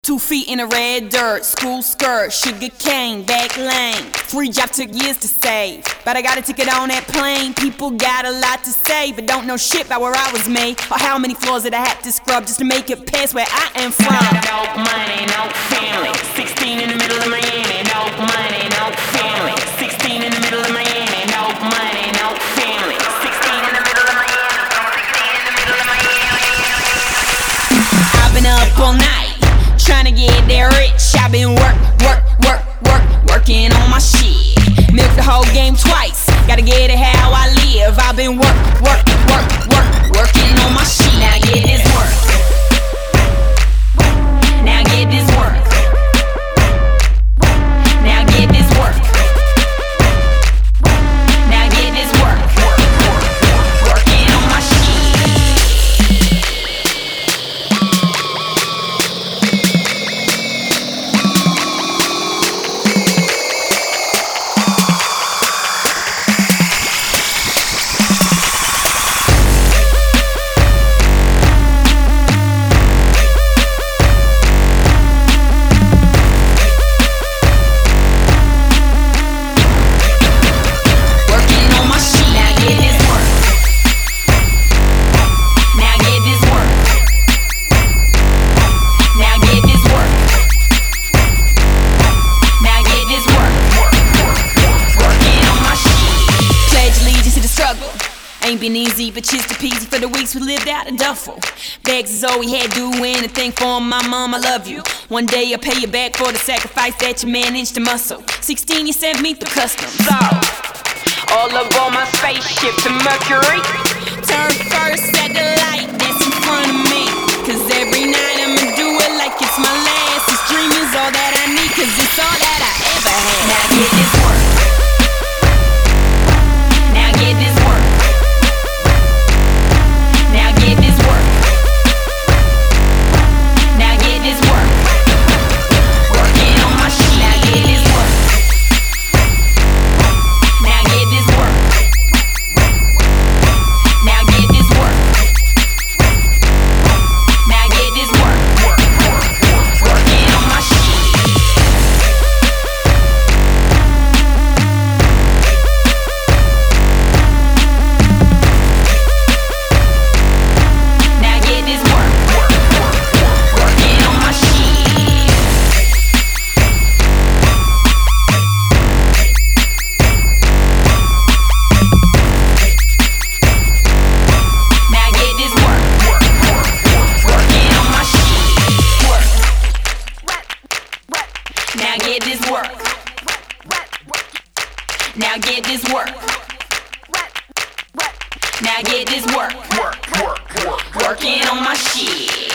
2 feet in the red dirt, school skirt, sugar cane, back lane. Free job took years to save, but I got a ticket on that plane. People got a lot to say, but don't know shit about where I was made, or how many floors that I had to scrub just to make it past where I am from. No money, no family, 16 in the middle of Miami. No money, no family, 16 in the middle of Miami. No money, no family, 16 in the middle of Miami. 16 in the middle of Miami. I've been up all night trying to get that rich. I've been working on my shit. Milk the whole game twice, gotta get it how I live. I've been working on my shit. Now get this work. Now get this work. Now get this work. Now get this work. Working on my shit. Ain't been easy, but just a peasy for the weeks we lived out of duffel. Bags is all we had, do anything for my mom, I love you. One day I'll pay you back for the sacrifice that you managed to muscle. 16, you sent me through customs. So, all aboard my spaceship to Mercury. Turn first at the light that's in front of me, cause every night I'ma do it like it's my last. This dream is all that I need, cause it's all that I ever had. Now get this work. Now get this work. Now get this work. Now get this work. Now get this work. Working on my shit.